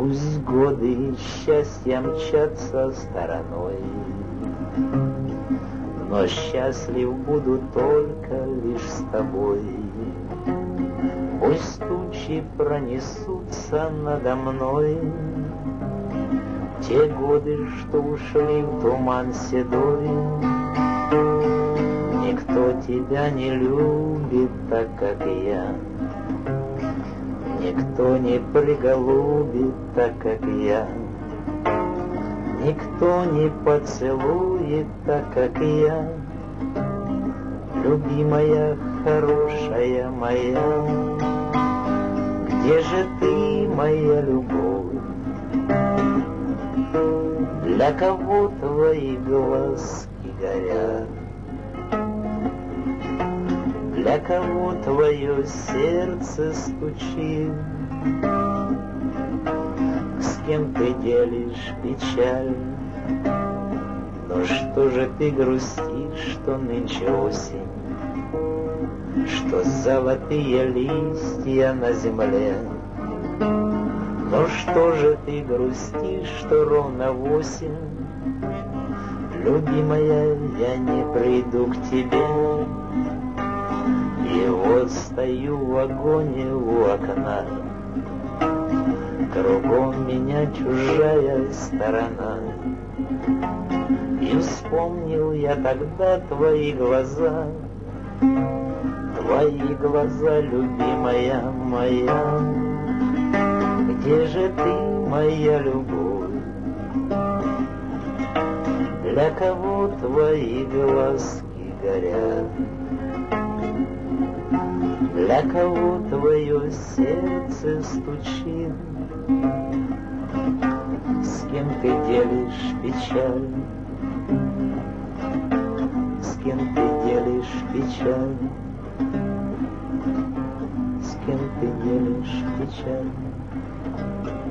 Пусть годы счастья мчатся стороной, но счастлив буду только лишь с тобой. Пусть тучи пронесутся надо мной, те годы, что ушли в туман седой. Никто тебя не любит так, как я, никто не приголубит так, как я, никто не поцелует так, как я. Любимая, хорошая моя, где же ты, моя любовь? Для кого твои глазки горят? Для кого твое сердце стучит? С кем ты делишь печаль? Но что же ты грустишь, что нынче осень, что золотые листья на земле? Но что же ты грустишь, что ровно 8? Любимая, я не приду к тебе. И вот стою в вагоне у окна, кругом меня чужая сторона. И вспомнил я тогда твои глаза, любимая моя. Где же ты, моя любовь? Для кого твои глазки горят? Для кого твое сердце стучит? С кем ты делишь печаль? С кем ты делишь печаль? С кем ты делишь печаль?